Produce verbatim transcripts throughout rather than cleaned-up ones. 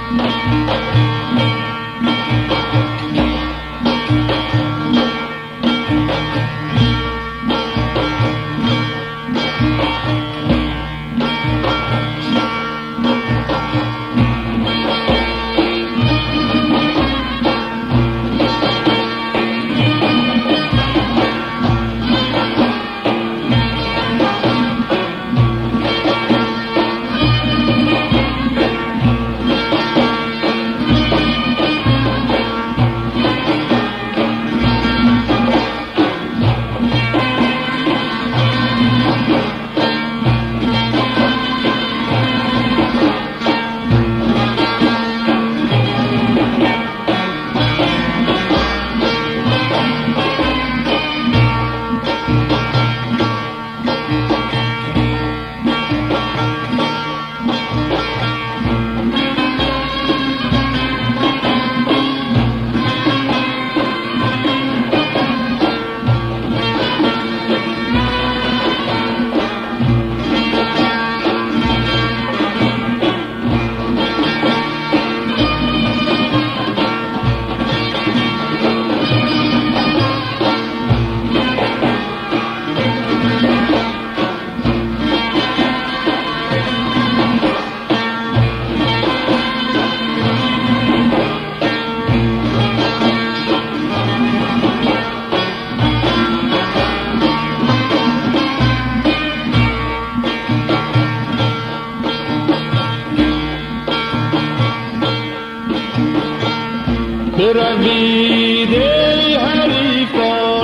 بروید ای حریفان،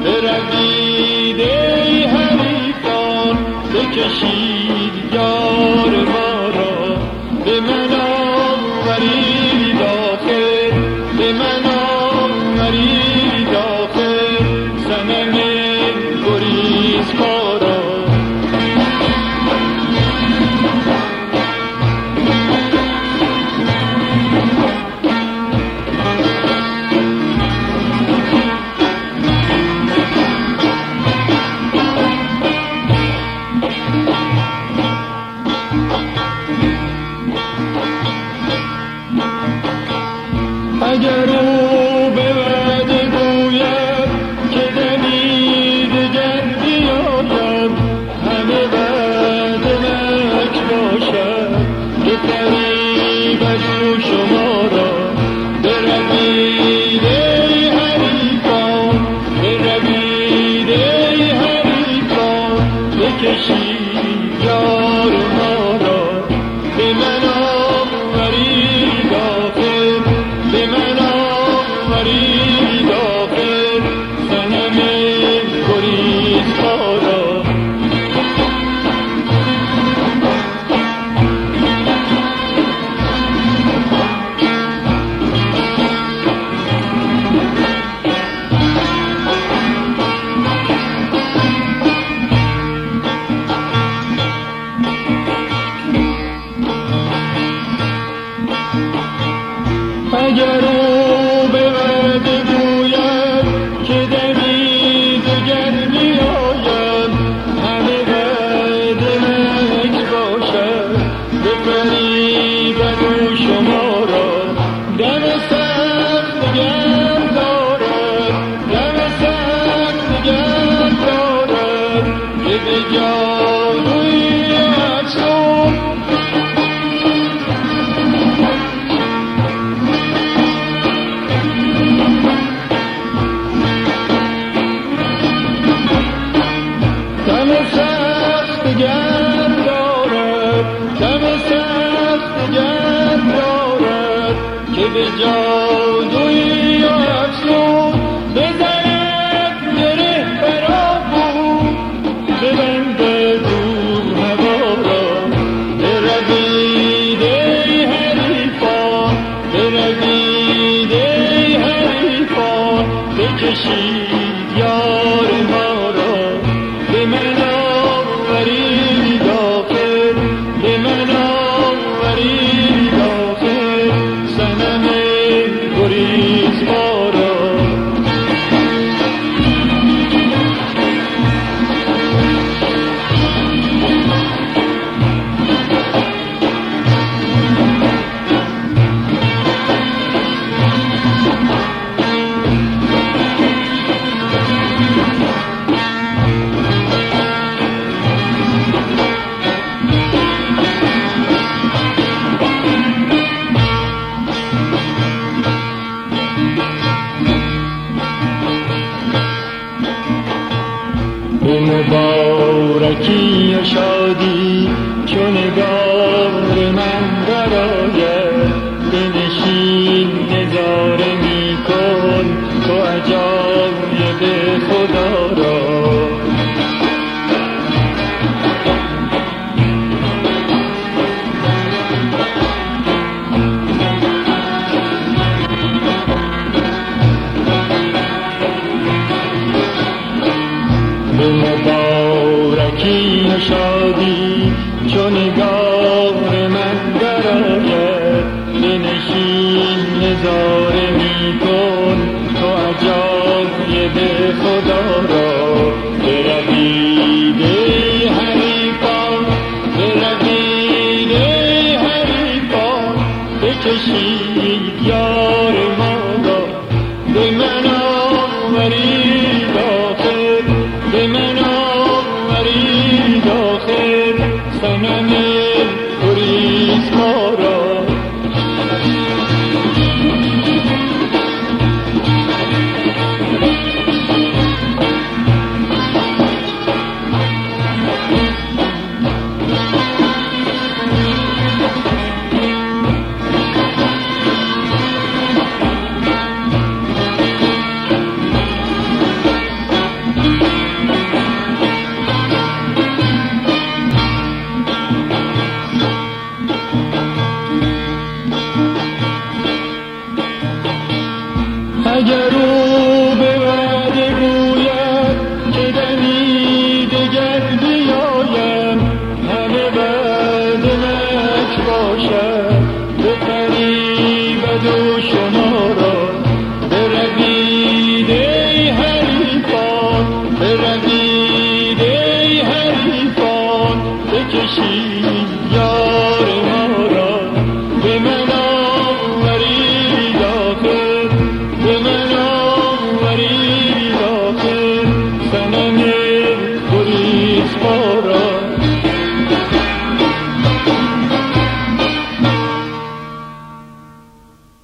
بروید ای حریفان، بکشید یار ما را، به من آورید آخر، به من آورید آخر، صنم گریزپا را. اگر او به وعده گوید که دمی دگر بیایم، همه وعده مک باشد که فریبد او شما را. بروید ای حریفان، بروید ای حریفان، بکشید یار ما را، به من آورید آخر، به من آورید آخر، صنم گریزپا را. اگر او به وعده گوید که دمی دگر بیایم، همه وعده مک باشد به فریبد او شما را. دم سخت نگه دارد، دم سخت نگه دارد، که به جادوی افسون دم سخت گرم دارد، دم سخت گرم دارد، که به جادوی افسون بزند گره بر آبون، ببندد دور هوا را. بروید ای حریفان، بروید ای حریفان، بکشید یار ما را، به من آورید آخر، به من آورید آخر، صنم مبارکی و شادی چو نگار من برآید، بنشین نظاره می کن تو عجایب خدا را. به مبارکی و شادی چو نگار من برآید، بنشین نظاره می کن تو عجایب خدا را. بروید ای حریفان، بروید ای حریفان، بکشید یار ما را. به من آورید آخر، به من آورید آخر صنم گریزپا را. اگر